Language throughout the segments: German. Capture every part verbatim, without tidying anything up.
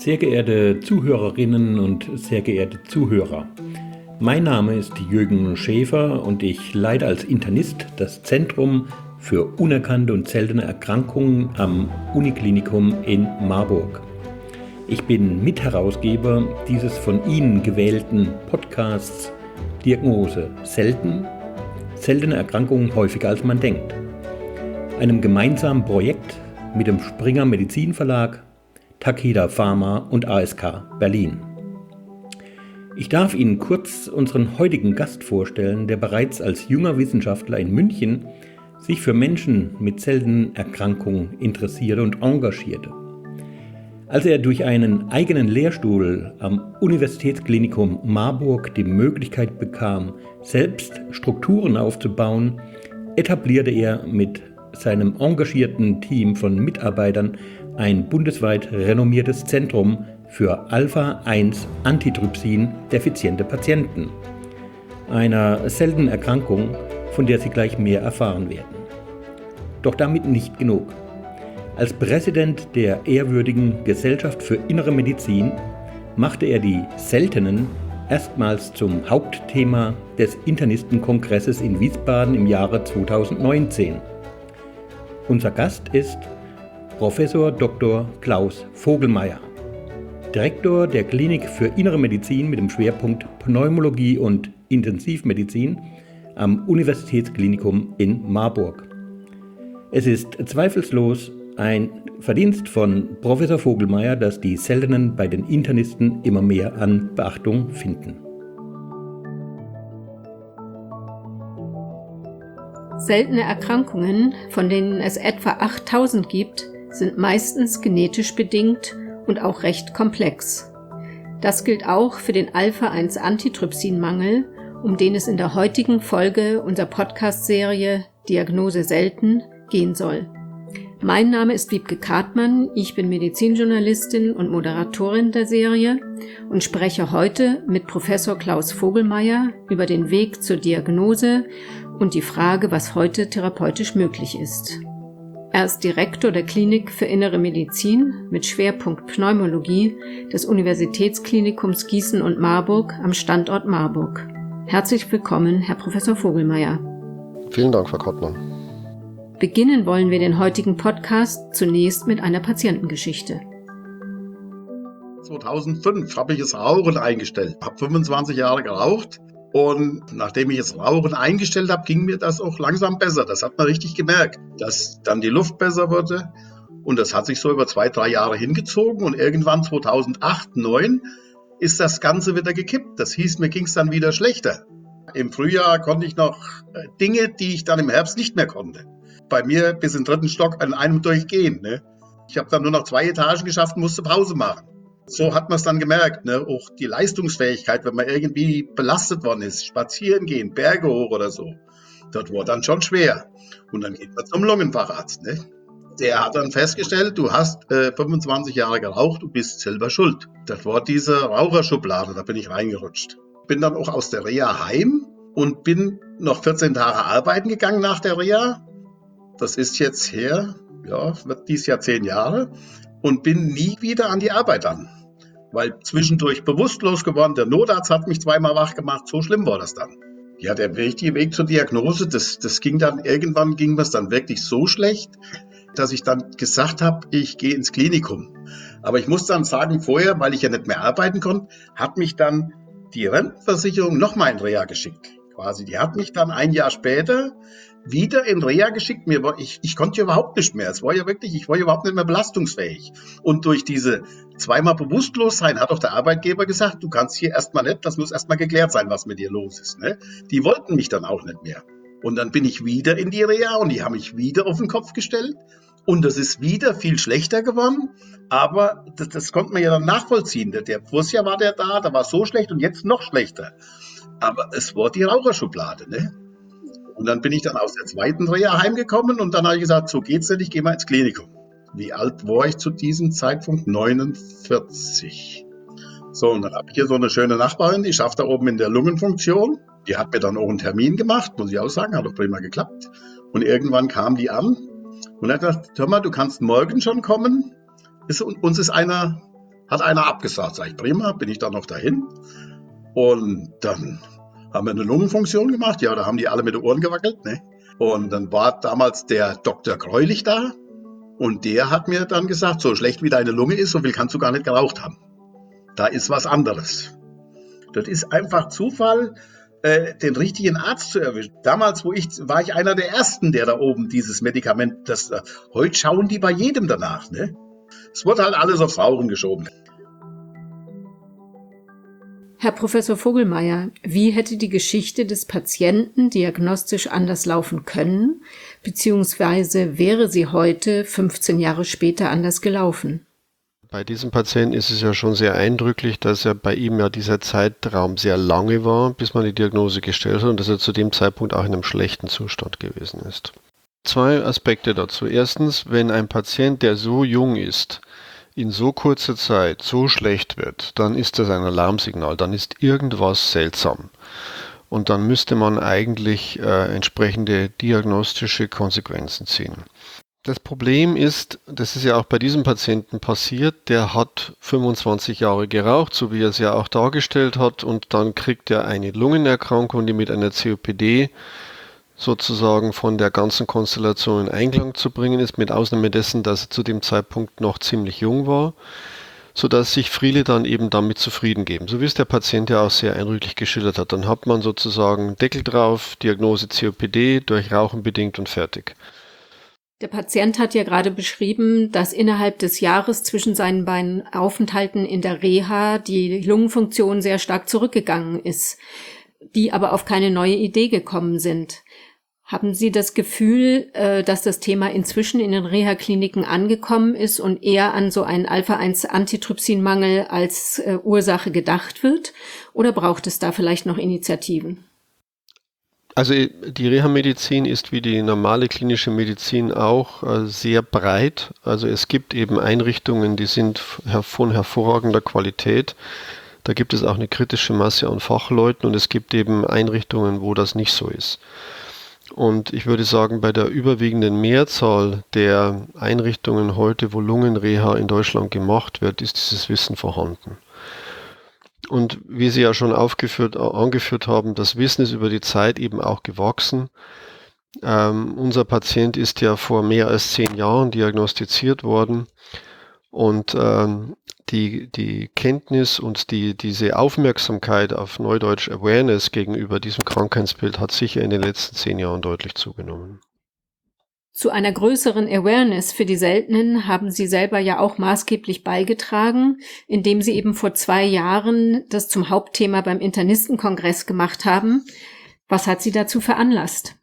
Sehr geehrte Zuhörerinnen und sehr geehrte Zuhörer, mein Name ist Jürgen Schäfer und ich leite als Internist das Zentrum für unerkannte und seltene Erkrankungen am Uniklinikum in Marburg. Ich bin Mitherausgeber dieses von Ihnen gewählten Podcasts Diagnose selten, seltene Erkrankungen häufiger als man denkt. Einem gemeinsamen Projekt mit dem Springer Medizin Verlag, Takeda Pharma und A S K Berlin. Ich darf Ihnen kurz unseren heutigen Gast vorstellen, der bereits als junger Wissenschaftler in München sich für Menschen mit seltenen Erkrankungen interessierte und engagierte. Als er durch einen eigenen Lehrstuhl am Universitätsklinikum Marburg die Möglichkeit bekam, selbst Strukturen aufzubauen, etablierte er mit seinem engagierten Team von Mitarbeitern ein bundesweit renommiertes Zentrum für Alpha eins Antitrypsin defiziente Patienten, einer seltenen Erkrankung, von der Sie gleich mehr erfahren werden. Doch damit nicht genug. Als Präsident der ehrwürdigen Gesellschaft für Innere Medizin machte er die seltenen erstmals zum Hauptthema des Internistenkongresses in Wiesbaden im Jahre zweitausendneunzehn. Unser Gast ist Professor Doktor Klaus Vogelmeier, Direktor der Klinik für Innere Medizin mit dem Schwerpunkt Pneumologie und Intensivmedizin am Universitätsklinikum in Marburg. Es ist zweifellos ein Verdienst von Professor Vogelmeier, dass die Seltenen bei den Internisten immer mehr an Beachtung finden. Seltene Erkrankungen, von denen es etwa achttausend gibt, sind meistens genetisch bedingt und auch recht komplex. Das gilt auch für den Alpha eins Antitrypsin-Mangel, um den es in der heutigen Folge unserer Podcast-Serie Diagnose selten gehen soll. Mein Name ist Wiebke Kartmann, ich bin Medizinjournalistin und Moderatorin der Serie und spreche heute mit Professor Klaus Vogelmeier über den Weg zur Diagnose und die Frage, was heute therapeutisch möglich ist. Er ist Direktor der Klinik für Innere Medizin mit Schwerpunkt Pneumologie des Universitätsklinikums Gießen und Marburg am Standort Marburg. Herzlich willkommen, Herr Professor Vogelmeier. Vielen Dank, Frau Kartmann. Beginnen wollen wir den heutigen Podcast zunächst mit einer Patientengeschichte. zweitausendfünf habe ich das Rauchen eingestellt. Ich habe fünfundzwanzig Jahre geraucht und nachdem ich das Rauchen eingestellt habe, ging mir das auch langsam besser. Das hat man richtig gemerkt, dass dann die Luft besser wurde und das hat sich so über zwei, drei Jahre hingezogen und irgendwann zweitausendacht, zweitausendneun ist das Ganze wieder gekippt. Das hieß, mir ging es dann wieder schlechter. Im Frühjahr konnte ich noch Dinge, die ich dann im Herbst nicht mehr konnte. Bei mir bis in den dritten Stock an einem durchgehen. Ne? Ich habe dann nur noch zwei Etagen geschafft und musste Pause machen. So hat man es dann gemerkt. Ne? Auch die Leistungsfähigkeit, wenn man irgendwie belastet worden ist, spazieren gehen, Berge hoch oder so, das wurde dann schon schwer. Und dann geht man zum Lungenfacharzt. Ne? Der hat dann festgestellt, du hast äh, fünfundzwanzig Jahre geraucht, du bist selber schuld. Das war diese Raucherschublade, da bin ich reingerutscht. Bin dann auch aus der Reha heim und bin noch vierzehn Tage arbeiten gegangen nach der Reha. Das ist jetzt her, ja, wird dieses Jahr zehn Jahre und bin nie wieder an die Arbeit an. Weil zwischendurch bewusstlos geworden, der Notarzt hat mich zweimal wach gemacht, so schlimm war das dann. Ja, der richtige Weg zur Diagnose, das, das ging dann, irgendwann ging es dann wirklich so schlecht, dass ich dann gesagt habe, ich gehe ins Klinikum. Aber ich muss dann sagen, vorher, weil ich ja nicht mehr arbeiten konnte, hat mich dann die Rentenversicherung nochmal in Reha geschickt. Quasi, die hat mich dann ein Jahr später wieder in Reha geschickt. Mir war, ich, ich konnte ja überhaupt nicht mehr. Es war ja wirklich, ich war ja überhaupt nicht mehr belastungsfähig. Und durch diese zweimal bewusstlos sein, hat auch der Arbeitgeber gesagt, du kannst hier erstmal nicht, das muss erstmal geklärt sein, was mit dir los ist. Ne? Die wollten mich dann auch nicht mehr. Und dann bin ich wieder in die Reha und die haben mich wieder auf den Kopf gestellt. Und das ist wieder viel schlechter geworden. Aber das, das konnte man ja dann nachvollziehen. Der, der Vorjahr war der da, da war so schlecht und jetzt noch schlechter. Aber es war die Raucherschublade, ne? Und dann bin ich dann aus der zweiten Reha heimgekommen und dann habe ich gesagt, so geht's nicht, ich gehe mal ins Klinikum. Wie alt war ich zu diesem Zeitpunkt? neunundvierzig. So, und dann habe ich hier so eine schöne Nachbarin, die schafft da oben in der Lungenfunktion. Die hat mir dann auch einen Termin gemacht, muss ich auch sagen, hat auch prima geklappt. Und irgendwann kam die an und hat gesagt, hör mal, du kannst morgen schon kommen. Ist, uns ist einer hat einer abgesagt. Sag ich, prima, bin ich dann noch dahin. Und dann haben wir eine Lungenfunktion gemacht. Ja, da haben die alle mit den Ohren gewackelt. Ne? Und dann war damals der Doktor Greulich da. Und der hat mir dann gesagt, so schlecht wie deine Lunge ist, so viel kannst du gar nicht geraucht haben. Da ist was anderes. Das ist einfach Zufall, äh, den richtigen Arzt zu erwischen. Damals, wo ich, war ich einer der Ersten, der da oben dieses Medikament, das, äh, heute schauen die bei jedem danach. Ne? Es wurde halt alles aufs Rauchen geschoben. Herr Professor Vogelmeier, wie hätte die Geschichte des Patienten diagnostisch anders laufen können, beziehungsweise wäre sie heute, fünfzehn Jahre später, anders gelaufen? Bei diesem Patienten ist es ja schon sehr eindrücklich, dass ja bei ihm ja dieser Zeitraum sehr lange war, bis man die Diagnose gestellt hat und dass er zu dem Zeitpunkt auch in einem schlechten Zustand gewesen ist. Zwei Aspekte dazu. Erstens, wenn ein Patient, der so jung ist, in so kurzer Zeit so schlecht wird, dann ist das ein Alarmsignal, dann ist irgendwas seltsam. Und dann müsste man eigentlich äh, entsprechende diagnostische Konsequenzen ziehen. Das Problem ist, das ist ja auch bei diesem Patienten passiert, der hat fünfundzwanzig Jahre geraucht, so wie er es ja auch dargestellt hat, und dann kriegt er eine Lungenerkrankung, die mit einer C O P D sozusagen von der ganzen Konstellation in Einklang zu bringen ist, mit Ausnahme dessen, dass er zu dem Zeitpunkt noch ziemlich jung war, sodass sich viele dann eben damit zufrieden geben. So wie es der Patient ja auch sehr eindrücklich geschildert hat. Dann hat man sozusagen Deckel drauf, Diagnose C O P D, durch Rauchen bedingt und fertig. Der Patient hat ja gerade beschrieben, dass innerhalb des Jahres zwischen seinen beiden Aufenthalten in der Reha die Lungenfunktion sehr stark zurückgegangen ist, die aber auf keine neue Idee gekommen sind. Haben Sie das Gefühl, dass das Thema inzwischen in den Reha-Kliniken angekommen ist und eher an so einen Alpha eins Antitrypsinmangel als Ursache gedacht wird? Oder braucht es da vielleicht noch Initiativen? Also die Reha-Medizin ist wie die normale klinische Medizin auch äh, sehr breit. Also es gibt eben Einrichtungen, die sind von hervorragender Qualität. Da gibt es auch eine kritische Masse an Fachleuten und es gibt eben Einrichtungen, wo das nicht so ist. Und ich würde sagen, bei der überwiegenden Mehrzahl der Einrichtungen heute, wo Lungenreha in Deutschland gemacht wird, ist dieses Wissen vorhanden. Und wie Sie ja schon aufgeführt, angeführt haben, das Wissen ist über die Zeit eben auch gewachsen. Ähm, unser Patient ist ja vor mehr als zehn Jahren diagnostiziert worden und ähm, die, die Kenntnis und die, diese Aufmerksamkeit auf Neudeutsch Awareness gegenüber diesem Krankheitsbild hat sicher in den letzten zehn Jahren deutlich zugenommen. Zu einer größeren Awareness für die Seltenen haben Sie selber ja auch maßgeblich beigetragen, indem Sie eben vor zwei Jahren das zum Hauptthema beim Internistenkongress gemacht haben. Was hat Sie dazu veranlasst?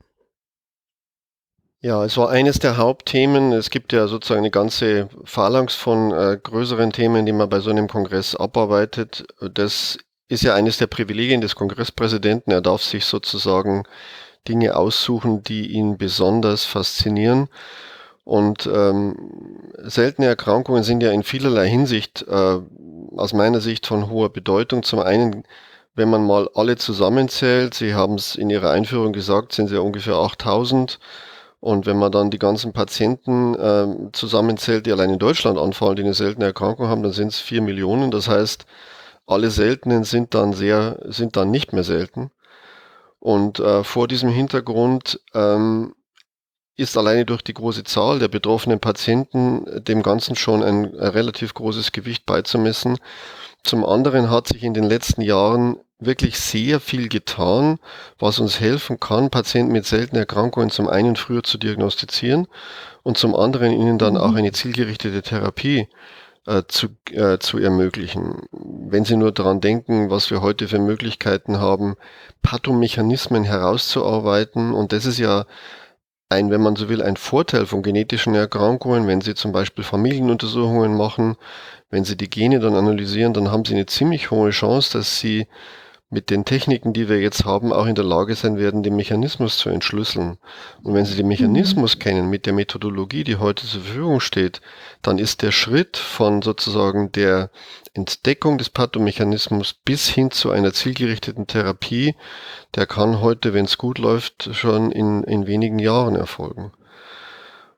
Ja, es war eines der Hauptthemen. Es gibt ja sozusagen eine ganze Phalanx von äh, größeren Themen, die man bei so einem Kongress abarbeitet. Das ist ja eines der Privilegien des Kongresspräsidenten. Er darf sich sozusagen Dinge aussuchen, die ihn besonders faszinieren. Und ähm, seltene Erkrankungen sind ja in vielerlei Hinsicht äh, aus meiner Sicht von hoher Bedeutung. Zum einen, wenn man mal alle zusammenzählt, Sie haben es in Ihrer Einführung gesagt, sind es ja ungefähr achttausend. Und wenn man dann die ganzen Patienten äh, zusammenzählt, die allein in Deutschland anfallen, die eine seltene Erkrankung haben, dann sind es vier Millionen. Das heißt, alle Seltenen sind dann sehr, sind dann nicht mehr selten. Und äh, vor diesem Hintergrund ähm, ist alleine durch die große Zahl der betroffenen Patienten dem Ganzen schon ein, ein relativ großes Gewicht beizumessen. Zum anderen hat sich in den letzten Jahren wirklich sehr viel getan, was uns helfen kann, Patienten mit seltenen Erkrankungen zum einen früher zu diagnostizieren und zum anderen ihnen dann auch eine zielgerichtete Therapie äh, zu, äh, zu ermöglichen. Wenn Sie nur daran denken, was wir heute für Möglichkeiten haben, Pathomechanismen herauszuarbeiten, und das ist ja ein, wenn man so will, ein Vorteil von genetischen Erkrankungen. Wenn Sie zum Beispiel Familienuntersuchungen machen, wenn Sie die Gene dann analysieren, dann haben Sie eine ziemlich hohe Chance, dass Sie mit den Techniken, die wir jetzt haben, auch in der Lage sein werden, den Mechanismus zu entschlüsseln. Und wenn Sie den Mechanismus mhm. kennen, mit der Methodologie, die heute zur Verfügung steht, dann ist der Schritt von sozusagen der Entdeckung des Pathomechanismus bis hin zu einer zielgerichteten Therapie, der kann heute, wenn es gut läuft, schon in, in wenigen Jahren erfolgen.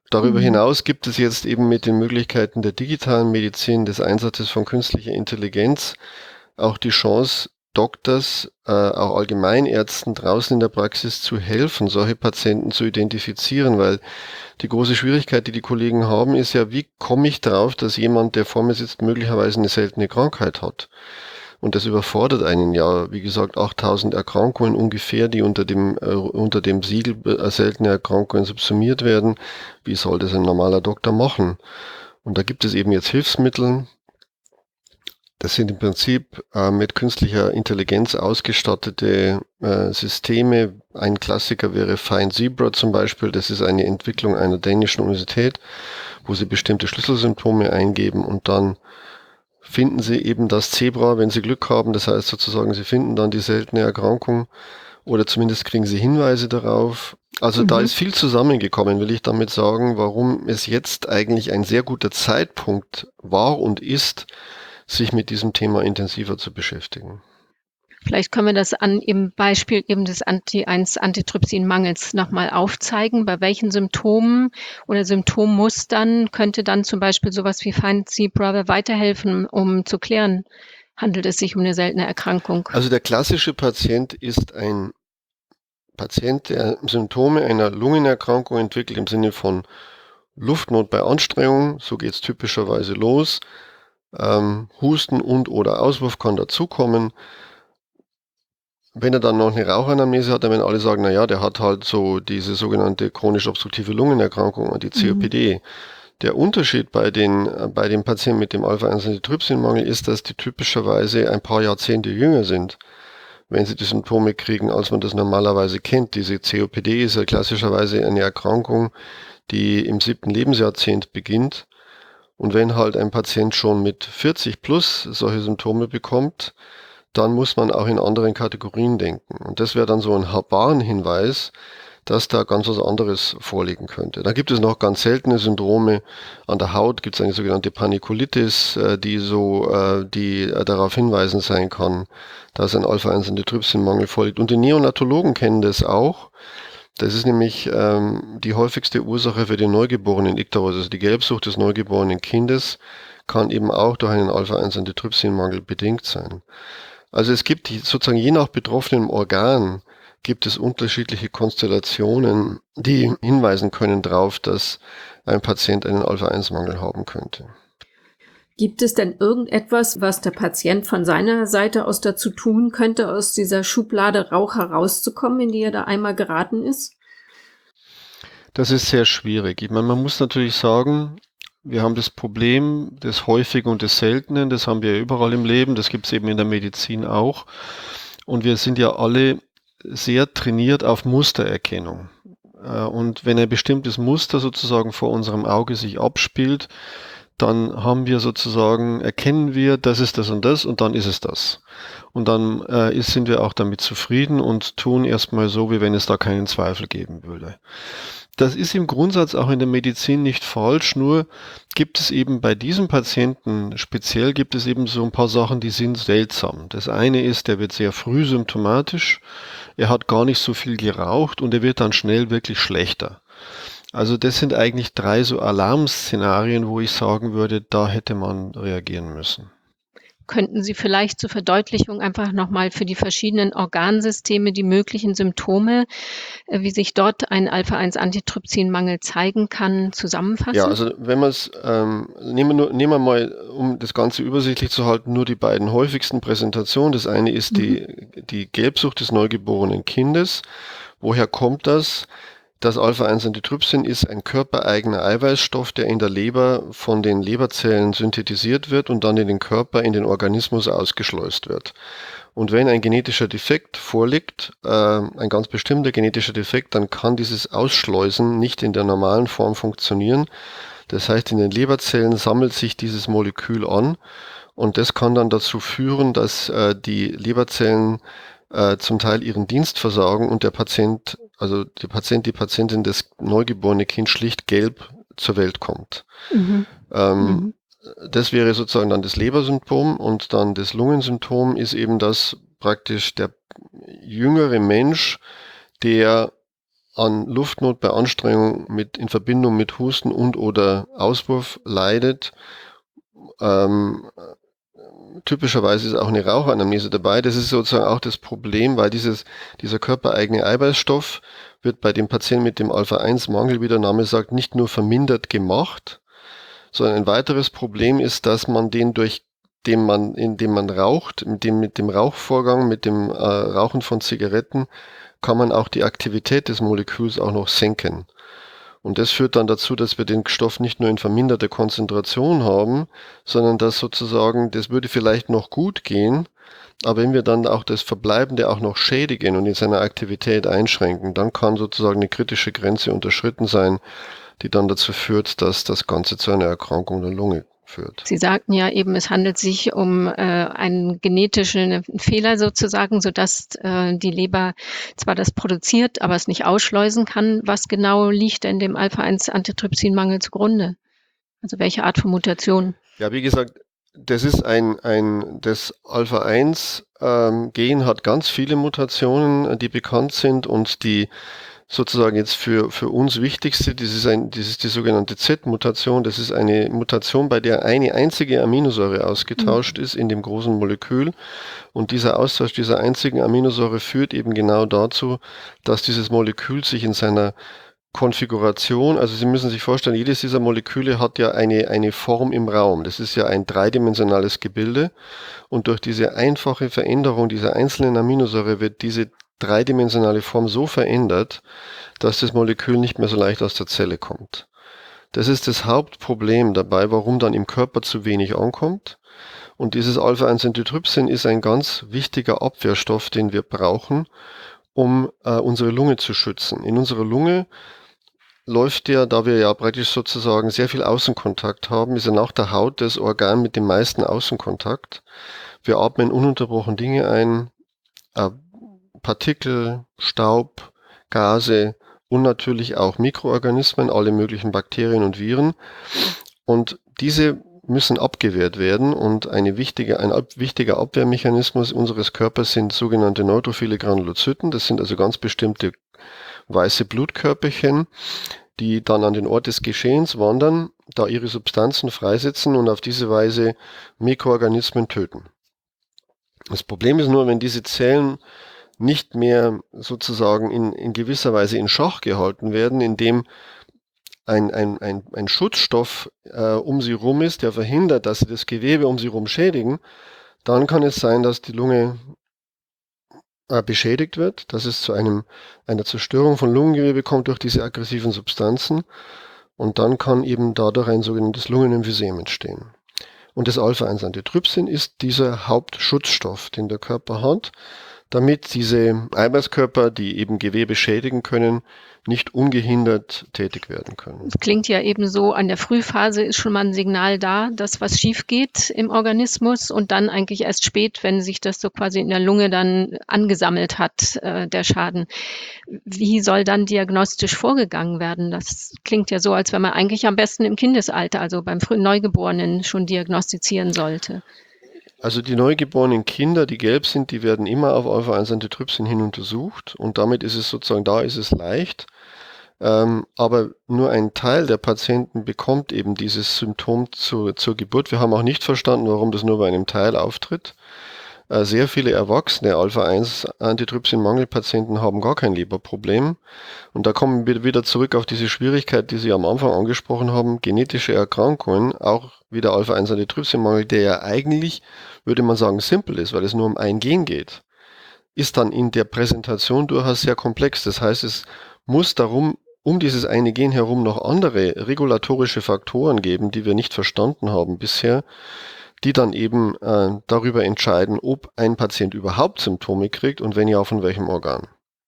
Darüber Mhm. hinaus gibt es jetzt eben mit den Möglichkeiten der digitalen Medizin, des Einsatzes von künstlicher Intelligenz auch die Chance, Doktors, äh, auch Allgemeinärzten draußen in der Praxis zu helfen, solche Patienten zu identifizieren, weil die große Schwierigkeit, die die Kollegen haben, ist ja, wie komme ich darauf, dass jemand, der vor mir sitzt, möglicherweise eine seltene Krankheit hat? Und das überfordert einen ja, wie gesagt, achttausend Erkrankungen ungefähr, die unter dem, äh, unter dem Siegel äh, seltene Erkrankungen subsumiert werden. Wie soll das ein normaler Doktor machen? Und da gibt es eben jetzt Hilfsmittel. Das sind im Prinzip äh, mit künstlicher Intelligenz ausgestattete äh, Systeme. Ein Klassiker wäre Find Zebra zum Beispiel. Das ist eine Entwicklung einer dänischen Universität, wo sie bestimmte Schlüsselsymptome eingeben und dann finden sie eben das Zebra, wenn sie Glück haben. Das heißt sozusagen, sie finden dann die seltene Erkrankung oder zumindest kriegen sie Hinweise darauf. Also mhm. da ist viel zusammengekommen, will ich damit sagen, warum es jetzt eigentlich ein sehr guter Zeitpunkt war und ist, sich mit diesem Thema intensiver zu beschäftigen. Vielleicht können wir das an dem Beispiel eben des Anti eins Antitrypsinmangels nochmal aufzeigen. Bei welchen Symptomen oder Symptommustern könnte dann zum Beispiel sowas wie Find Zebra weiterhelfen, um zu klären, handelt es sich um eine seltene Erkrankung? Also der klassische Patient ist ein Patient, der Symptome einer Lungenerkrankung entwickelt im Sinne von Luftnot bei Anstrengung, so geht es typischerweise los. Ähm, Husten und oder Auswurf kann dazukommen. Wenn er dann noch eine Rauchanamnese hat, dann werden alle sagen, na ja, der hat halt so diese sogenannte chronisch obstruktive Lungenerkrankung, die C O P D. Mhm. Der Unterschied bei den, bei den Patienten mit dem Alpha eins Antitrypsinmangel ist, dass die typischerweise ein paar Jahrzehnte jünger sind, wenn sie die Symptome kriegen, als man das normalerweise kennt. Diese C O P D ist ja klassischerweise eine Erkrankung, die im siebten Lebensjahrzehnt beginnt. Und wenn halt ein Patient schon mit vierzig plus solche Symptome bekommt, dann muss man auch in anderen Kategorien denken. Und das wäre dann so ein Warnhinweis, dass da ganz was anderes vorliegen könnte. Da gibt es noch ganz seltene Syndrome. An der Haut gibt es eine sogenannte Panikulitis, die so, die darauf hinweisend sein kann, dass ein Alpha eins Antitrypsinmangel vorliegt. Und die Neonatologen kennen das auch. Das ist nämlich ähm, die häufigste Ursache für den neugeborenen Ikterus, also die Gelbsucht des neugeborenen Kindes, kann eben auch durch einen Alpha eins Antitrypsinmangel bedingt sein. Also es gibt sozusagen je nach betroffenem Organ gibt es unterschiedliche Konstellationen, die hinweisen können darauf, dass ein Patient einen Alpha eins Mangel haben könnte. Gibt es denn irgendetwas, was der Patient von seiner Seite aus dazu tun könnte, aus dieser Schublade Rauch herauszukommen, in die er da einmal geraten ist? Das ist sehr schwierig. Ich meine, man muss natürlich sagen, wir haben das Problem des Häufigen und des Seltenen, das haben wir überall im Leben, das gibt es eben in der Medizin auch. Und wir sind ja alle sehr trainiert auf Mustererkennung. Und wenn ein bestimmtes Muster sozusagen vor unserem Auge sich abspielt, dann haben wir sozusagen, erkennen wir, das ist das und das und dann ist es das. Und dann äh, ist, sind wir auch damit zufrieden und tun erstmal so, wie wenn es da keinen Zweifel geben würde. Das ist im Grundsatz auch in der Medizin nicht falsch, nur gibt es eben bei diesem Patienten speziell gibt es eben so ein paar Sachen, die sind seltsam. Das eine ist, der wird sehr früh symptomatisch, er hat gar nicht so viel geraucht und er wird dann schnell wirklich schlechter. Also das sind eigentlich drei so Alarmszenarien, wo ich sagen würde, da hätte man reagieren müssen. Könnten Sie vielleicht zur Verdeutlichung einfach nochmal für die verschiedenen Organsysteme die möglichen Symptome, wie sich dort ein Alpha eins Antitrypsinmangel zeigen kann, zusammenfassen? Ja, also wenn man es, ähm, nehmen, wir nehmen wir mal, um das Ganze übersichtlich zu halten, nur die beiden häufigsten Präsentationen. Das eine ist mhm. die, die Gelbsucht des neugeborenen Kindes. Woher kommt das? Das Alpha eins Antitrypsin ist ein körpereigener Eiweißstoff, der in der Leber von den Leberzellen synthetisiert wird und dann in den Körper, in den Organismus ausgeschleust wird. Und wenn ein genetischer Defekt vorliegt, äh, ein ganz bestimmter genetischer Defekt, dann kann dieses Ausschleusen nicht in der normalen Form funktionieren. Das heißt, in den Leberzellen sammelt sich dieses Molekül an und das kann dann dazu führen, dass äh, die Leberzellen äh, zum Teil ihren Dienst versagen und der Patient, also der Patient, die Patientin, das neugeborene Kind schlicht gelb zur Welt kommt. Mhm. Ähm, mhm. Das wäre sozusagen dann das Lebersymptom und dann das Lungensymptom ist eben das praktisch der jüngere Mensch, der an Luftnot bei Anstrengung mit, in Verbindung mit Husten und oder Auswurf leidet. Ähm, typischerweise ist auch eine Raucheranamnese dabei. Das ist sozusagen auch das Problem, weil dieses, dieser körpereigene Eiweißstoff wird bei dem Patienten mit dem Alpha eins Mangel, wie der Name sagt, nicht nur vermindert gemacht, sondern ein weiteres Problem ist, dass man den durch dem man, indem man raucht, mit dem, mit dem Rauchvorgang, mit dem äh, Rauchen von Zigaretten, kann man auch die Aktivität des Moleküls auch noch senken. Und das führt dann dazu, dass wir den Stoff nicht nur in verminderter Konzentration haben, sondern dass sozusagen, das würde vielleicht noch gut gehen, aber wenn wir dann auch das Verbleibende auch noch schädigen und in seiner Aktivität einschränken, dann kann sozusagen eine kritische Grenze unterschritten sein, die dann dazu führt, dass das Ganze zu einer Erkrankung der Lunge führt. Sie sagten ja eben, es handelt sich um äh, einen genetischen Fehler sozusagen, sodass äh, die Leber zwar das produziert, aber es nicht ausschleusen kann. Was genau liegt denn dem Alpha eins Antitrypsinmangel zugrunde? Also welche Art von Mutation? Ja, wie gesagt, das ist ein, ein das Alpha eins ähm, Gen hat ganz viele Mutationen, die bekannt sind und die sozusagen jetzt für, für uns wichtigste, das ist, ein, das ist die sogenannte Z-Mutation. Das ist eine Mutation, bei der eine einzige Aminosäure ausgetauscht mhm. ist in dem großen Molekül. Und dieser Austausch dieser einzigen Aminosäure führt eben genau dazu, dass dieses Molekül sich in seiner Konfiguration, also Sie müssen sich vorstellen, jedes dieser Moleküle hat ja eine, eine Form im Raum. Das ist ja ein dreidimensionales Gebilde. Und durch diese einfache Veränderung dieser einzelnen Aminosäure wird diese dreidimensionale Form so verändert, dass das Molekül nicht mehr so leicht aus der Zelle kommt. Das ist das Hauptproblem dabei, warum dann im Körper zu wenig ankommt. Und dieses Alpha eins Antitrypsin ist ein ganz wichtiger Abwehrstoff, den wir brauchen, um äh, unsere Lunge zu schützen. In unserer Lunge läuft ja, da wir ja praktisch sozusagen sehr viel Außenkontakt haben, ist ja nach der Haut das Organ mit dem meisten Außenkontakt. Wir atmen ununterbrochen Dinge ein, äh, Partikel, Staub, Gase und natürlich auch Mikroorganismen, alle möglichen Bakterien und Viren. Und diese müssen abgewehrt werden und eine wichtige, ein ab, wichtiger Abwehrmechanismus unseres Körpers sind sogenannte neutrophile Granulozyten. Das sind also ganz bestimmte weiße Blutkörperchen, die dann an den Ort des Geschehens wandern, da ihre Substanzen freisetzen und auf diese Weise Mikroorganismen töten. Das Problem ist nur, wenn diese Zellen nicht mehr sozusagen in, in gewisser Weise in Schach gehalten werden, indem ein, ein, ein, ein Schutzstoff äh, um sie rum ist, der verhindert, dass sie das Gewebe um sie rum schädigen, dann kann es sein, dass die Lunge äh, beschädigt wird, dass es zu einem, einer Zerstörung von Lungengewebe kommt durch diese aggressiven Substanzen und dann kann eben dadurch ein sogenanntes Lungenemphysem entstehen. Und das Alpha eins Antitrypsin ist dieser Hauptschutzstoff, den der Körper hat, damit diese Eiweißkörper, die eben Gewebe schädigen können, nicht ungehindert tätig werden können. Das klingt ja eben so, an der Frühphase ist schon mal ein Signal da, dass was schief geht im Organismus und dann eigentlich erst spät, wenn sich das so quasi in der Lunge dann angesammelt hat, äh, der Schaden. Wie soll dann diagnostisch vorgegangen werden? Das klingt ja so, als wenn man eigentlich am besten im Kindesalter, also beim frühen Neugeborenen, schon diagnostizieren sollte. Also die neugeborenen Kinder, die gelb sind, die werden immer auf Alpha eins Antitrypsin hin untersucht und damit ist es sozusagen, da ist es leicht. Ähm, aber nur ein Teil der Patienten bekommt eben dieses Symptom zu, zur Geburt. Wir haben auch nicht verstanden, warum das nur bei einem Teil auftritt. Äh, sehr viele erwachsene Alpha eins Antitrypsin-Mangelpatienten haben gar kein Leberproblem. Und da kommen wir wieder zurück auf diese Schwierigkeit, die Sie am Anfang angesprochen haben, genetische Erkrankungen, auch wie der Alpha eins Antitrypsin-Mangel, der ja eigentlich, würde man sagen, simpel ist, weil es nur um ein Gen geht, ist dann in der Präsentation durchaus sehr komplex. Das heißt, es muss darum, um dieses eine Gen herum noch andere regulatorische Faktoren geben, die wir nicht verstanden haben bisher, die dann eben äh, darüber entscheiden, ob ein Patient überhaupt Symptome kriegt und wenn ja, von welchem Organ.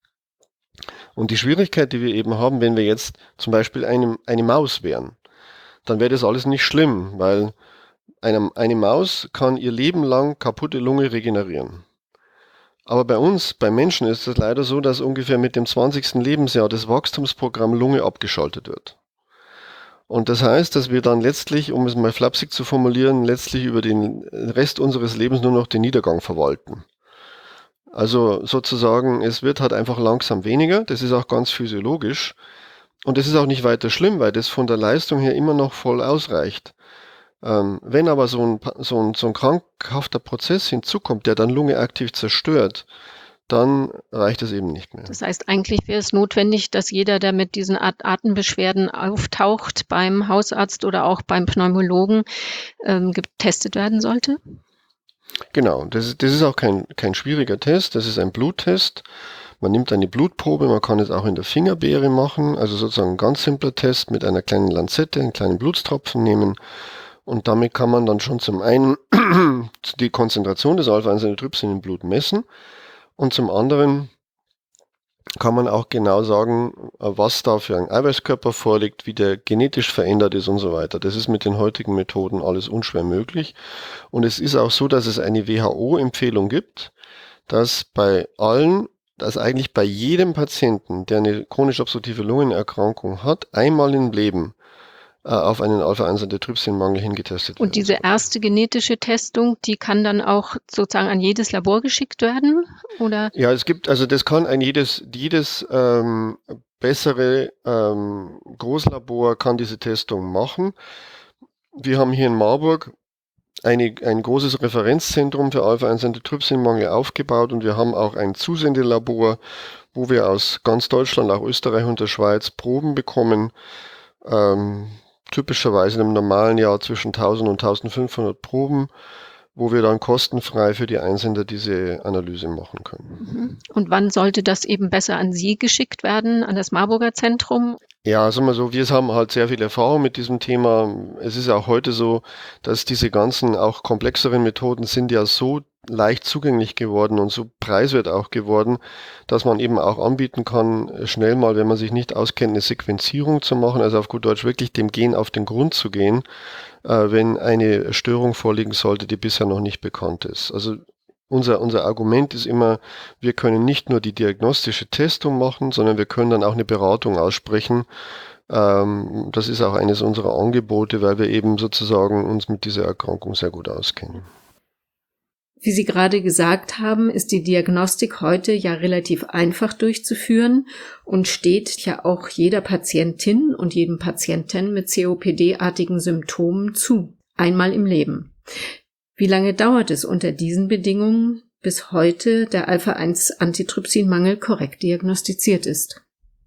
Und die Schwierigkeit, die wir eben haben, wenn wir jetzt zum Beispiel eine, eine Maus wären, dann wäre das alles nicht schlimm, weil eine, eine Maus kann ihr Leben lang kaputte Lunge regenerieren. Aber bei uns, bei Menschen ist es leider so, dass ungefähr mit dem zwanzigsten Lebensjahr das Wachstumsprogramm Lunge abgeschaltet wird. Und das heißt, dass wir dann letztlich, um es mal flapsig zu formulieren, letztlich über den Rest unseres Lebens nur noch den Niedergang verwalten. Also sozusagen, es wird halt einfach langsam weniger, das ist auch ganz physiologisch und das ist auch nicht weiter schlimm, weil das von der Leistung her immer noch voll ausreicht. Ähm, wenn aber so ein, so, ein, so ein krankhafter Prozess hinzukommt, der dann Lunge aktiv zerstört, dann reicht es eben nicht mehr. Das heißt, eigentlich wäre es notwendig, dass jeder, der mit diesen At- Atembeschwerden auftaucht, beim Hausarzt oder auch beim Pneumologen ähm, getestet werden sollte? Genau, das, ist- das ist auch kein, kein schwieriger Test, das ist ein Bluttest. Man nimmt eine Blutprobe, man kann es auch in der Fingerbeere machen, also sozusagen ein ganz simpler Test mit einer kleinen Lanzette, einen kleinen Blutstropfen nehmen und damit kann man dann schon zum einen die Konzentration des Alpha-eins Antitrypsin im Blut messen und zum anderen kann man auch genau sagen, was da für ein Eiweißkörper vorliegt, wie der genetisch verändert ist und so weiter. Das ist mit den heutigen Methoden alles unschwer möglich. Und es ist auch so, dass es eine W H O-Empfehlung gibt, dass bei allen, dass eigentlich bei jedem Patienten, der eine chronisch obstruktive Lungenerkrankung hat, einmal im Leben äh, auf einen Alpha eins Antitrypsin-Mangel hingetestet werden Und diese soll. erste genetische Testung, die kann dann auch sozusagen an jedes Labor geschickt werden? Oder? Ja, es gibt, also das kann ein jedes, jedes ähm, bessere ähm, Großlabor kann diese Testung machen. Wir haben hier in Marburg eine, ein großes Referenzzentrum für Alpha eins Antitrypsin-Mangel aufgebaut und wir haben auch ein Zusendelabor, wo wir aus ganz Deutschland, auch Österreich und der Schweiz Proben bekommen. Ähm, typischerweise im normalen Jahr zwischen tausend und eintausendfünfhundert Proben, wo wir dann kostenfrei für die Einsender diese Analyse machen können. Und wann sollte das eben besser an Sie geschickt werden, an das Marburger Zentrum? Ja, sagen wir so, wir haben halt sehr viel Erfahrung mit diesem Thema. Es ist ja auch heute so, dass diese ganzen auch komplexeren Methoden sind ja so leicht zugänglich geworden und so preiswert auch geworden, dass man eben auch anbieten kann, schnell mal, wenn man sich nicht auskennt, eine Sequenzierung zu machen, also auf gut Deutsch wirklich dem Gen auf den Grund zu gehen, äh, wenn eine Störung vorliegen sollte, die bisher noch nicht bekannt ist. Also unser, unser Argument ist immer, wir können nicht nur die diagnostische Testung machen, sondern wir können dann auch eine Beratung aussprechen. Ähm, das ist auch eines unserer Angebote, weil wir eben sozusagen uns mit dieser Erkrankung sehr gut auskennen. Wie Sie gerade gesagt haben, ist die Diagnostik heute ja relativ einfach durchzuführen und steht ja auch jeder Patientin und jedem Patienten mit C O P D-artigen Symptomen zu, einmal im Leben. Wie lange dauert es unter diesen Bedingungen, bis heute der Alpha eins Antitrypsin-Mangel korrekt diagnostiziert ist?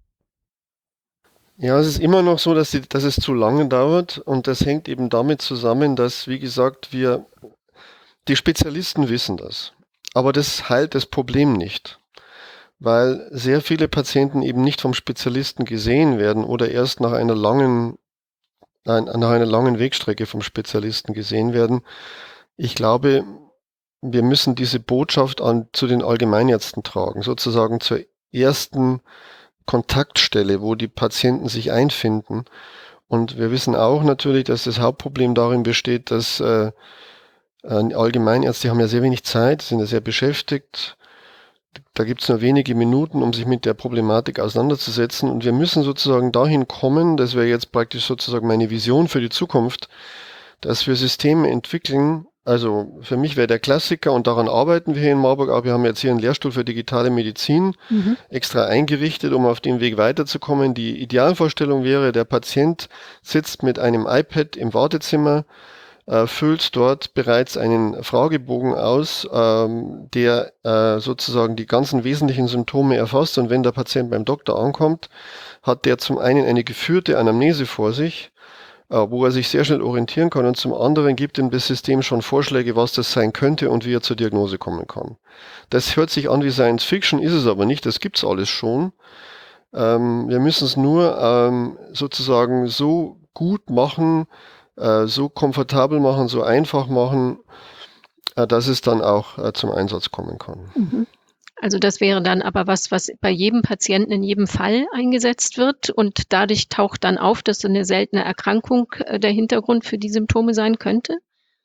Ja, es ist immer noch so, dass, die, dass es zu lange dauert und das hängt eben damit zusammen, dass, wie gesagt, wir die Spezialisten wissen das, aber das heilt das Problem nicht, weil sehr viele Patienten eben nicht vom Spezialisten gesehen werden oder erst nach einer langen, nein, nach einer langen Wegstrecke vom Spezialisten gesehen werden. Ich glaube, wir müssen diese Botschaft an, zu den Allgemeinärzten tragen, sozusagen zur ersten Kontaktstelle, wo die Patienten sich einfinden. Und wir wissen auch natürlich, dass das Hauptproblem darin besteht, dass äh, Allgemeinärzte haben ja sehr wenig Zeit, sind ja sehr beschäftigt. Da gibt es nur wenige Minuten, um sich mit der Problematik auseinanderzusetzen. Und wir müssen sozusagen dahin kommen, das wäre jetzt praktisch sozusagen meine Vision für die Zukunft, dass wir Systeme entwickeln. Also für mich wäre der Klassiker, und daran arbeiten wir hier in Marburg, aber wir haben jetzt hier einen Lehrstuhl für digitale Medizin mhm. extra eingerichtet, um auf dem Weg weiterzukommen. Die Idealvorstellung wäre, der Patient sitzt mit einem iPad im Wartezimmer, füllt dort bereits einen Fragebogen aus, ähm, der äh, sozusagen die ganzen wesentlichen Symptome erfasst. Und wenn der Patient beim Doktor ankommt, hat der zum einen eine geführte Anamnese vor sich, äh, wo er sich sehr schnell orientieren kann, und zum anderen gibt ihm das System schon Vorschläge, was das sein könnte und wie er zur Diagnose kommen kann. Das hört sich an wie Science Fiction, ist es aber nicht, das gibt's alles schon. Ähm, wir müssen es nur ähm, sozusagen so gut machen, so komfortabel machen, so einfach machen, dass es dann auch zum Einsatz kommen kann. Also das wäre dann aber was, was bei jedem Patienten in jedem Fall eingesetzt wird und dadurch taucht dann auf, dass so eine seltene Erkrankung der Hintergrund für die Symptome sein könnte?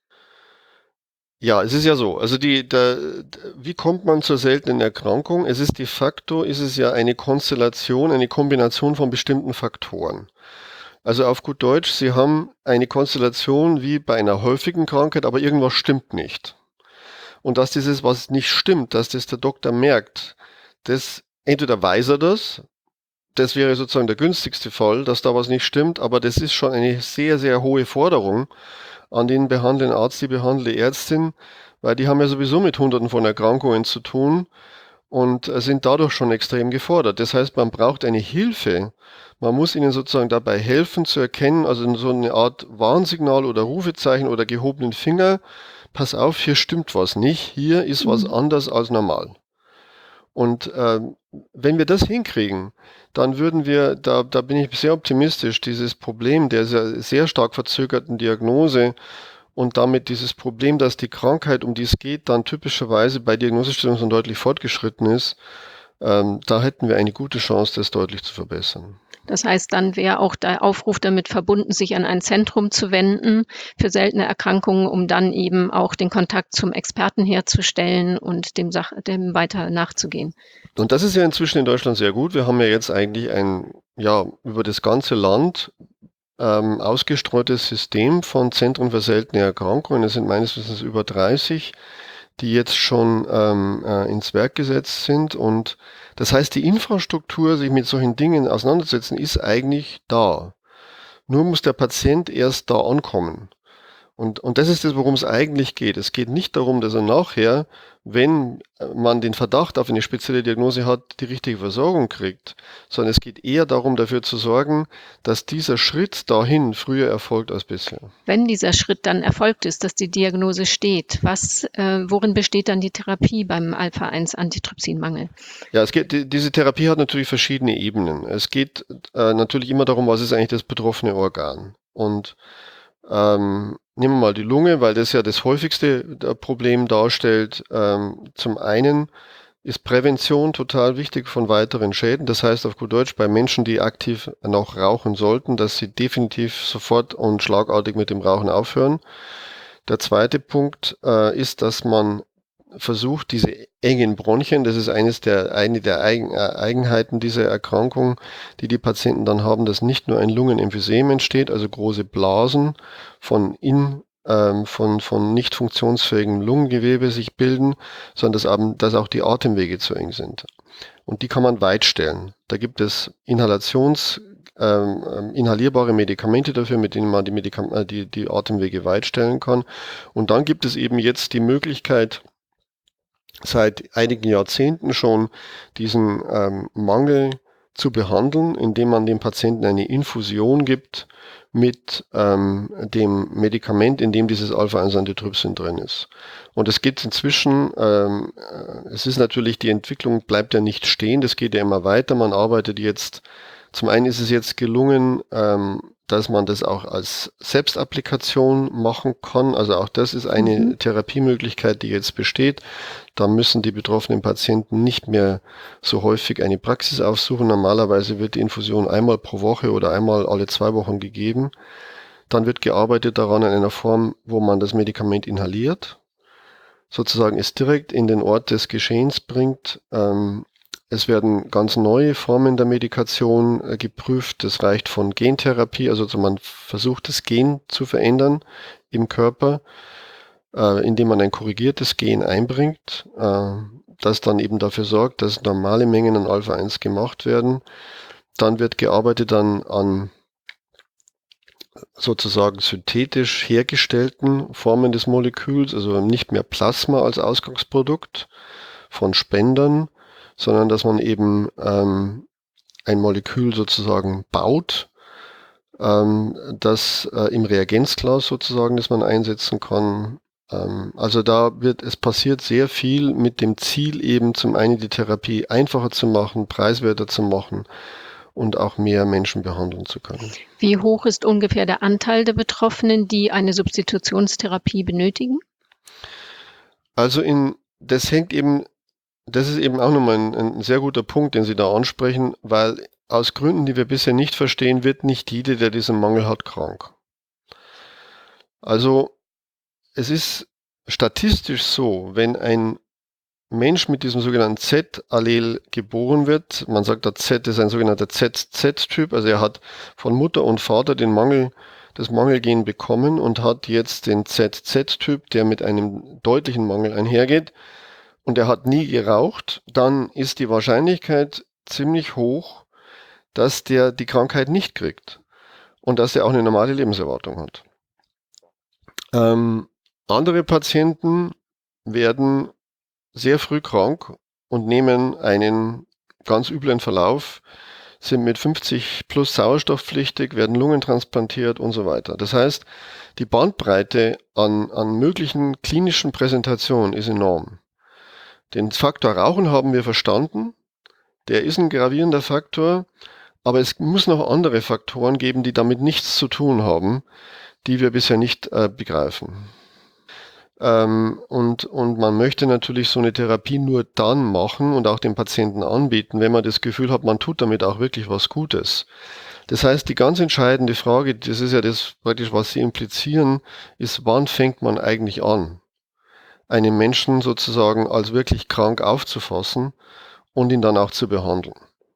Ja, es ist ja so. Also die, der, wie kommt man zur seltenen Erkrankung? Es ist de facto, ist es ja eine Konstellation, eine Kombination von bestimmten Faktoren. Also auf gut Deutsch, Sie haben eine Konstellation wie bei einer häufigen Krankheit, aber irgendwas stimmt nicht. Und dass dieses, was nicht stimmt, dass das der Doktor merkt, das, entweder weiß er das, das wäre sozusagen der günstigste Fall, dass da was nicht stimmt, aber das ist schon eine sehr, sehr hohe Forderung an den behandelnden Arzt, die behandelnde Ärztin, weil die haben ja sowieso mit Hunderten von Erkrankungen zu tun und sind dadurch schon extrem gefordert. Das heißt, man braucht eine Hilfe. Man muss ihnen sozusagen dabei helfen zu erkennen, also so eine Art Warnsignal oder Rufezeichen oder gehobenen Finger. Pass auf, hier stimmt was nicht, hier ist was anders als normal. Und äh, wenn wir das hinkriegen, dann würden wir, da, da bin ich sehr optimistisch, dieses Problem der sehr, sehr stark verzögerten Diagnose und damit dieses Problem, dass die Krankheit, um die es geht, dann typischerweise bei Diagnosestellung schon deutlich fortgeschritten ist, ähm, da hätten wir eine gute Chance, das deutlich zu verbessern. Das heißt, dann wäre auch der Aufruf damit verbunden, sich an ein Zentrum zu wenden für seltene Erkrankungen, um dann eben auch den Kontakt zum Experten herzustellen und dem, Sach- dem weiter nachzugehen. Und das ist ja inzwischen in Deutschland sehr gut. Wir haben ja jetzt eigentlich ein, ja, über das ganze Land ähm, ausgestreutes System von Zentren für seltene Erkrankungen. Es sind meines Wissens über dreißig, die jetzt schon ähm, äh, ins Werk gesetzt sind. Und das heißt, die Infrastruktur, sich mit solchen Dingen auseinanderzusetzen, ist eigentlich da. Nur muss der Patient erst da ankommen. Und, und das ist das, worum es eigentlich geht. Es geht nicht darum, dass er nachher, wenn man den Verdacht auf eine spezielle Diagnose hat, die richtige Versorgung kriegt, sondern es geht eher darum, dafür zu sorgen, dass dieser Schritt dahin früher erfolgt als bisher. Wenn dieser Schritt dann erfolgt ist, dass die Diagnose steht, was, äh, worin besteht dann die Therapie beim Alpha eins Antitrypsinmangel? Ja, es geht, die, diese Therapie hat natürlich verschiedene Ebenen. Es geht äh, natürlich immer darum, was ist eigentlich das betroffene Organ. Und ähm, nehmen wir mal die Lunge, weil das ja das häufigste Problem darstellt. Ähm, zum einen ist Prävention total wichtig von weiteren Schäden. Das heißt auf gut Deutsch, bei Menschen, die aktiv noch rauchen sollten, dass sie definitiv sofort und schlagartig mit dem Rauchen aufhören. Der zweite Punkt äh, ist, dass man versucht, diese engen Bronchien, das ist eines der, eine der Eigen, äh, Eigenheiten dieser Erkrankung, die die Patienten dann haben, dass nicht nur ein Lungenemphysem entsteht, also große Blasen von in, ähm, von, von nicht funktionsfähigem Lungengewebe sich bilden, sondern dass, eben, dass auch die Atemwege zu eng sind. Und die kann man weitstellen. Da gibt es Inhalations, ähm, inhalierbare Medikamente dafür, mit denen man die, Medikam- äh, die, die Atemwege weitstellen kann. Und dann gibt es eben jetzt die Möglichkeit, seit einigen Jahrzehnten schon diesen ähm, Mangel zu behandeln, indem man dem Patienten eine Infusion gibt mit ähm, dem Medikament, in dem dieses Alpha eins Antitrypsin drin ist. Und es geht inzwischen, ähm, es ist natürlich, die Entwicklung bleibt ja nicht stehen, das geht ja immer weiter. Man arbeitet jetzt, zum einen ist es jetzt gelungen, ähm, dass man das auch als Selbstapplikation machen kann. Also auch das ist eine mhm. Therapiemöglichkeit, die jetzt besteht. Da müssen die betroffenen Patienten nicht mehr so häufig eine Praxis aufsuchen. Normalerweise wird die Infusion einmal pro Woche oder einmal alle zwei Wochen gegeben. Dann wird gearbeitet daran in einer Form, wo man das Medikament inhaliert, sozusagen es direkt in den Ort des Geschehens bringt. Ähm, Es werden ganz neue Formen der Medikation äh, geprüft. Das reicht von Gentherapie, also man versucht das Gen zu verändern im Körper, äh, indem man ein korrigiertes Gen einbringt, äh, das dann eben dafür sorgt, dass normale Mengen an Alpha eins gemacht werden. Dann wird gearbeitet dann an sozusagen synthetisch hergestellten Formen des Moleküls, also nicht mehr Plasma als Ausgangsprodukt von Spendern, sondern dass man eben ähm, ein Molekül sozusagen baut, ähm, das äh, im Reagenzglas sozusagen, das man einsetzen kann. Ähm, also da wird, es passiert sehr viel mit dem Ziel eben zum einen die Therapie einfacher zu machen, preiswerter zu machen und auch mehr Menschen behandeln zu können. Wie hoch ist ungefähr der Anteil der Betroffenen, die eine Substitutionstherapie benötigen? Also in, das hängt eben Das ist eben auch nochmal ein, ein sehr guter Punkt, den Sie da ansprechen, weil aus Gründen, die wir bisher nicht verstehen, wird nicht jeder, der diesen Mangel hat, krank. Also es ist statistisch so, wenn ein Mensch mit diesem sogenannten Z-Allel geboren wird, man sagt, der Z ist ein sogenannter Z Z-Typ, also er hat von Mutter und Vater den Mangel das Mangelgen bekommen und hat jetzt den Z Z-Typ, der mit einem deutlichen Mangel einhergeht, und er hat nie geraucht, dann ist die Wahrscheinlichkeit ziemlich hoch, dass der die Krankheit nicht kriegt und dass er auch eine normale Lebenserwartung hat. Ähm, andere Patienten werden sehr früh krank und nehmen einen ganz üblen Verlauf, sind mit fünfzig plus sauerstoffpflichtig, werden Lungen transplantiert und so weiter. Das heißt, die Bandbreite an, an möglichen klinischen Präsentationen ist enorm. Den Faktor Rauchen haben wir verstanden, der ist ein gravierender Faktor, aber es muss noch andere Faktoren geben, die damit nichts zu tun haben, die wir bisher nicht äh, begreifen. Ähm, und, und man möchte natürlich so eine Therapie nur dann machen und auch den Patienten anbieten, wenn man das Gefühl hat, man tut damit auch wirklich was Gutes. Das heißt, die ganz entscheidende Frage, das ist ja das praktisch, was Sie implizieren, ist, wann fängt man eigentlich an, einen Menschen sozusagen als wirklich krank aufzufassen und ihn dann auch zu behandeln.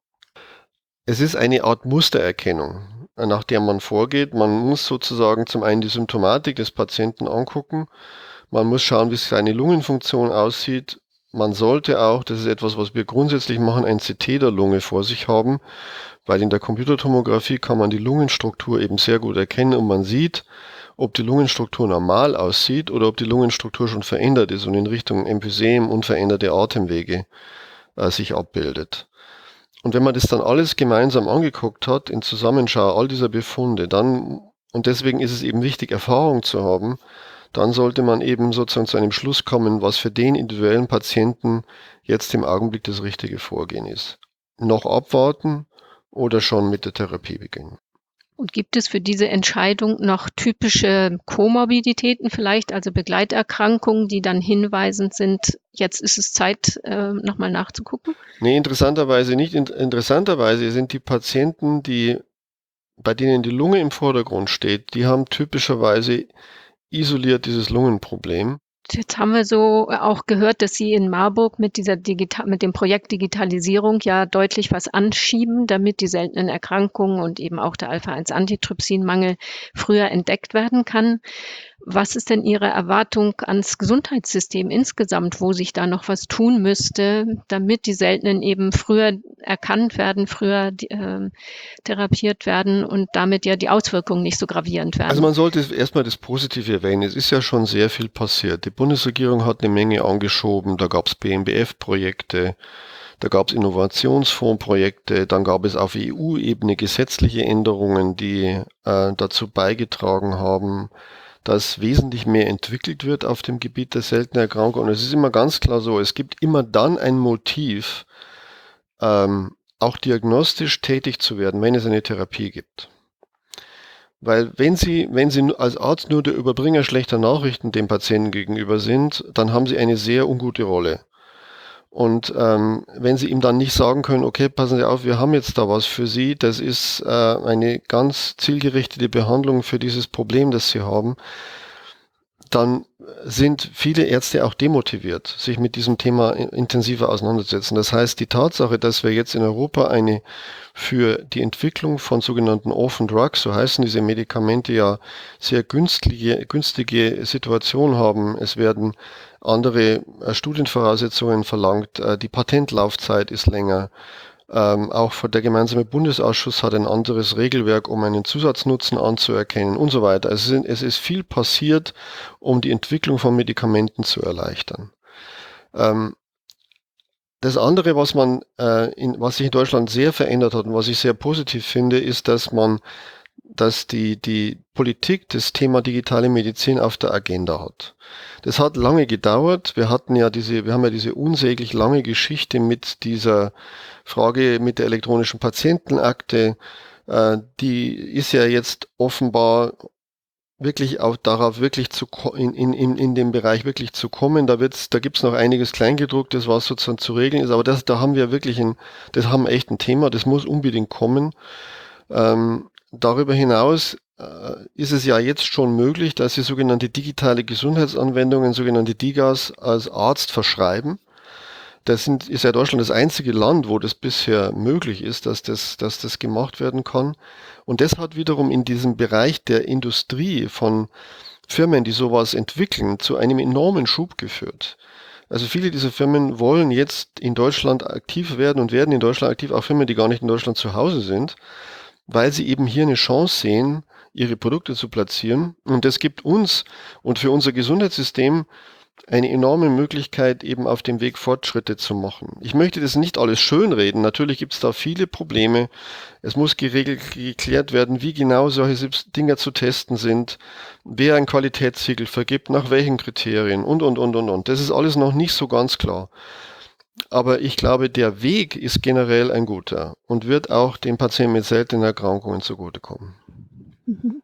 Es ist eine Art Mustererkennung, nach der man vorgeht. Man muss sozusagen zum einen die Symptomatik des Patienten angucken. Man muss schauen, wie seine Lungenfunktion aussieht. Man sollte auch, das ist etwas, was wir grundsätzlich machen, ein C T der Lunge vor sich haben, weil in der Computertomographie kann man die Lungenstruktur eben sehr gut erkennen und man sieht, ob die Lungenstruktur normal aussieht oder ob die Lungenstruktur schon verändert ist und in Richtung Emphysem und veränderte Atemwege äh, sich abbildet. Und wenn man das dann alles gemeinsam angeguckt hat, in Zusammenschau all dieser Befunde, dann, und deswegen ist es eben wichtig, Erfahrung zu haben, dann sollte man eben sozusagen zu einem Schluss kommen, was für den individuellen Patienten jetzt im Augenblick das richtige Vorgehen ist. Noch abwarten oder schon mit der Therapie beginnen. Und gibt es für diese Entscheidung noch typische Komorbiditäten vielleicht, also Begleiterkrankungen, die dann hinweisend sind, jetzt ist es Zeit, äh, nochmal nachzugucken? Nee, interessanterweise nicht. Interessanterweise sind die Patienten, die, bei denen die Lunge im Vordergrund steht, die haben typischerweise isoliert dieses Lungenproblem. Jetzt haben wir so auch gehört, dass Sie in Marburg mit dieser Digital mit dem Projekt Digitalisierung ja deutlich was anschieben, damit die seltenen Erkrankungen und eben auch der Alpha eins Antitrypsinmangel früher entdeckt werden kann. Was ist denn Ihre Erwartung ans Gesundheitssystem insgesamt, wo sich da noch was tun müsste, damit die Seltenen eben früher erkannt werden, früher äh, therapiert werden und damit ja die Auswirkungen nicht so gravierend werden? Also man sollte erstmal das Positive erwähnen. Es ist ja schon sehr viel passiert. Die Bundesregierung hat eine Menge angeschoben. Da gab es B M B F-Projekte, da gab es Innovationsfondsprojekte, dann gab es auf E U-Ebene gesetzliche Änderungen, die äh, dazu beigetragen haben, dass wesentlich mehr entwickelt wird auf dem Gebiet der seltenen Erkrankungen. Und es ist immer ganz klar so, es gibt immer dann ein Motiv, ähm, auch diagnostisch tätig zu werden, wenn es eine Therapie gibt. Weil wenn Sie, wenn Sie als Arzt nur der Überbringer schlechter Nachrichten dem Patienten gegenüber sind, dann haben Sie eine sehr ungute Rolle. Und ähm, wenn Sie ihm dann nicht sagen können, okay, passen Sie auf, wir haben jetzt da was für Sie, das ist äh, eine ganz zielgerichtete Behandlung für dieses Problem, das Sie haben, dann sind viele Ärzte auch demotiviert, sich mit diesem Thema intensiver auseinanderzusetzen. Das heißt, die Tatsache, dass wir jetzt in Europa eine für die Entwicklung von sogenannten Orphan Drugs, so heißen diese Medikamente ja, sehr günstige, günstige Situation haben. Es werden andere äh, Studienvoraussetzungen verlangt, äh, die Patentlaufzeit ist länger. Ähm, auch der gemeinsame Bundesausschuss hat ein anderes Regelwerk, um einen Zusatznutzen anzuerkennen und so weiter. Es ist, es ist viel passiert, um die Entwicklung von Medikamenten zu erleichtern. Ähm, das andere, was man, äh, in, was sich in Deutschland sehr verändert hat und was ich sehr positiv finde, ist, dass man, dass die, die Politik das Thema digitale Medizin auf der Agenda hat. Das hat lange gedauert. Wir hatten ja diese, wir haben ja diese unsäglich lange Geschichte mit dieser Frage mit der elektronischen Patientenakte. Äh, die ist ja jetzt offenbar wirklich auch darauf wirklich zu in, in, in dem Bereich wirklich zu kommen. Da wird's, da gibt's noch einiges Kleingedrucktes, was sozusagen zu regeln ist. Aber das, da haben wir wirklich ein, das haben echt ein Thema. Das muss unbedingt kommen. Ähm, darüber hinaus äh, ist es ja jetzt schon möglich, dass Sie sogenannte digitale Gesundheitsanwendungen, sogenannte D I G As, als Arzt verschreiben. Das sind, ist ja Deutschland das einzige Land, wo das bisher möglich ist, dass das, dass das gemacht werden kann. Und das hat wiederum in diesem Bereich der Industrie von Firmen, die sowas entwickeln, zu einem enormen Schub geführt. Also viele dieser Firmen wollen jetzt in Deutschland aktiv werden und werden in Deutschland aktiv, auch Firmen, die gar nicht in Deutschland zu Hause sind, weil sie eben hier eine Chance sehen, ihre Produkte zu platzieren. Und das gibt uns und für unser Gesundheitssystem eine enorme Möglichkeit, eben auf dem Weg Fortschritte zu machen. Ich möchte das nicht alles schönreden. Natürlich gibt es da viele Probleme. Es muss geregelt, geklärt werden, wie genau solche Dinge zu testen sind, wer ein Qualitätssiegel vergibt, nach welchen Kriterien und, und, und, und, und. Das ist alles noch nicht so ganz klar. Aber ich glaube, der Weg ist generell ein guter und wird auch den Patienten mit seltenen Erkrankungen zugutekommen. Mhm.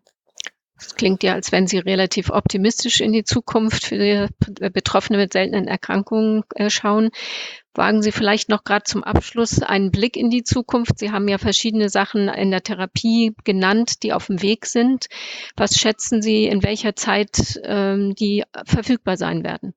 Es klingt ja, als wenn Sie relativ optimistisch in die Zukunft für die Betroffene mit seltenen Erkrankungen äh, schauen. Wagen Sie vielleicht noch gerade zum Abschluss einen Blick in die Zukunft. Sie haben ja verschiedene Sachen in der Therapie genannt, die auf dem Weg sind. Was schätzen Sie, in welcher Zeit ähm, die verfügbar sein werden?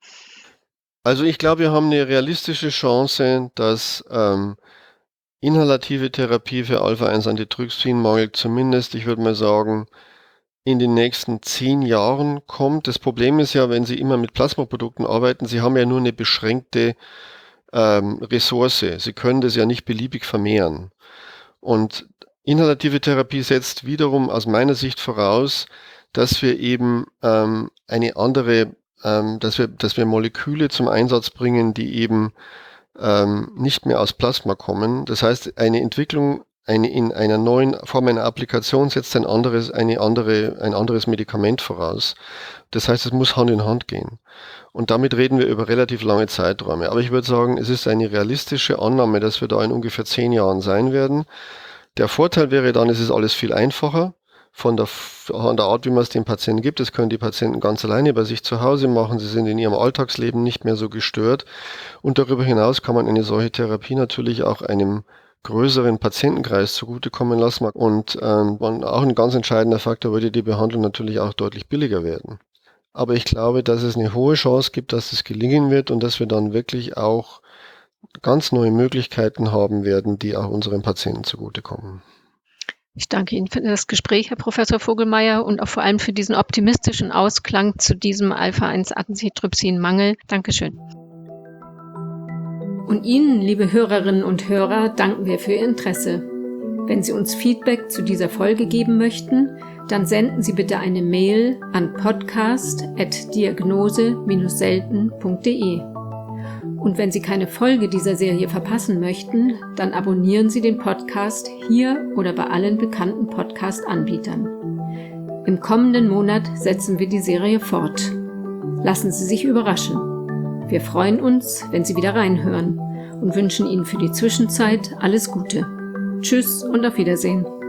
Also ich glaube, wir haben eine realistische Chance, dass ähm, inhalative Therapie für Alpha eins Antitrypsinmangel zumindest, ich würde mal sagen, in den nächsten zehn Jahren kommt. Das Problem ist ja, wenn Sie immer mit Plasmaprodukten arbeiten, Sie haben ja nur eine beschränkte ähm, Ressource. Sie können das ja nicht beliebig vermehren. Und inhalative Therapie setzt wiederum aus meiner Sicht voraus, dass wir eben ähm, eine andere, ähm, dass wir, dass wir Moleküle zum Einsatz bringen, die eben ähm, nicht mehr aus Plasma kommen. Das heißt, eine Entwicklung Eine, in einer neuen Form einer Applikation setzt ein anderes, eine andere, ein anderes Medikament voraus. Das heißt, es muss Hand in Hand gehen. Und damit reden wir über relativ lange Zeiträume. Aber ich würde sagen, es ist eine realistische Annahme, dass wir da in ungefähr zehn Jahren sein werden. Der Vorteil wäre dann, es ist alles viel einfacher von der, von der Art, wie man es den Patienten gibt. Das können die Patienten ganz alleine bei sich zu Hause machen. Sie sind in ihrem Alltagsleben nicht mehr so gestört. Und darüber hinaus kann man eine solche Therapie natürlich auch einem größeren Patientenkreis zugutekommen lassen. Und ähm, auch ein ganz entscheidender Faktor würde die Behandlung natürlich auch deutlich billiger werden. Aber ich glaube, dass es eine hohe Chance gibt, dass es gelingen wird und dass wir dann wirklich auch ganz neue Möglichkeiten haben werden, die auch unseren Patienten zugutekommen. Ich danke Ihnen für das Gespräch, Herr Professor Vogelmeier, und auch vor allem für diesen optimistischen Ausklang zu diesem Alpha eins Antitrypsinmangel. Dankeschön. Und Ihnen, liebe Hörerinnen und Hörer, danken wir für Ihr Interesse. Wenn Sie uns Feedback zu dieser Folge geben möchten, dann senden Sie bitte eine Mail an podcast at diagnose dash selten punkt de. Und wenn Sie keine Folge dieser Serie verpassen möchten, dann abonnieren Sie den Podcast hier oder bei allen bekannten Podcast-Anbietern. Im kommenden Monat setzen wir die Serie fort. Lassen Sie sich überraschen. Wir freuen uns, wenn Sie wieder reinhören und wünschen Ihnen für die Zwischenzeit alles Gute. Tschüss und auf Wiedersehen.